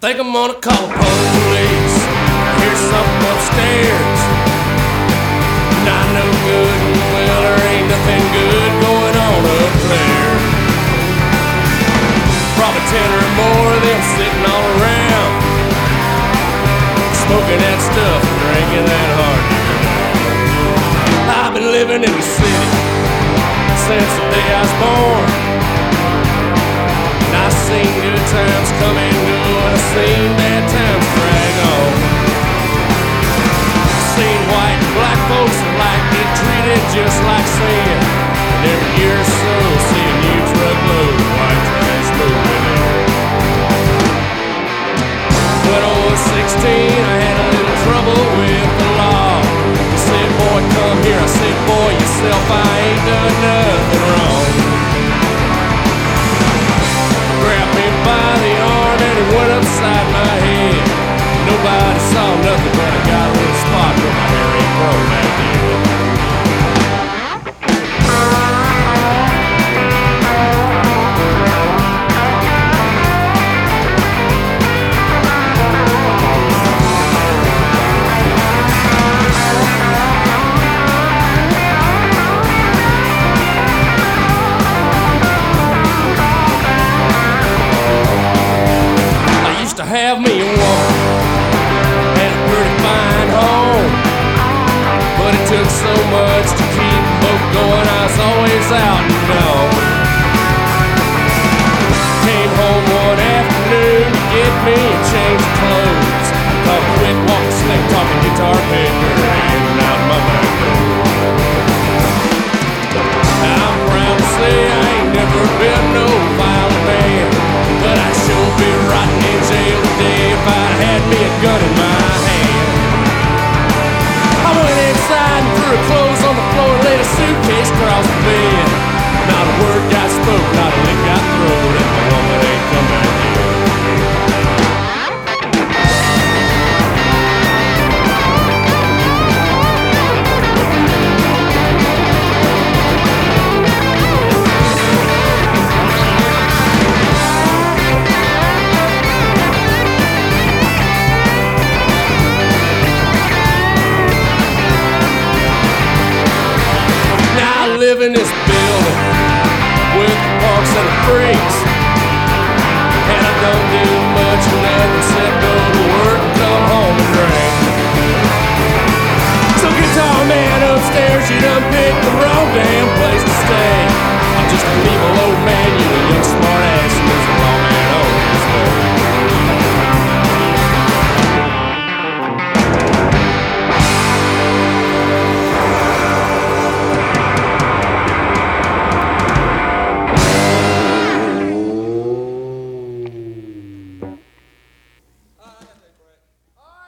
Think I'm gonna call the police. Hear something upstairs. Not no good, well, there ain't nothing good going on up there. Probably 10 or more of them sitting all around, smoking that stuff and drinking that hard beer. I've been living in the city since the day I was born. And I've seen good times come and go, and I've seen bad times drag on. I've seen white and black folks alike get treated just like sin. And every year or so, see a new truckload of white trash moving in. When I was 16, I had a little trouble with the law. He said, boy, come here. I said, boy, yourself, I ain't done nothing wrong. Grabbed me by the arm and it went upside my head. Nobody saw nothing, but I got a little spot where my hair ain't grown back then. Have me a woman and a pretty fine home, but it took so much to keep both going. I was always out and on. Came home one afternoon to get me a change of clothes. Caught a quick walking slick, talking guitar picker, hanging out my back door. I'm proud to say I ain't never been no violent man, but I'd sure be rotting in jail today if I'd had me a gun in my hand. I went inside and threw her clothes on the floor and laid a suitcase across the bed. Not a word got spoke, not a lick got thrown, and my woman ain't come back yet. Live in this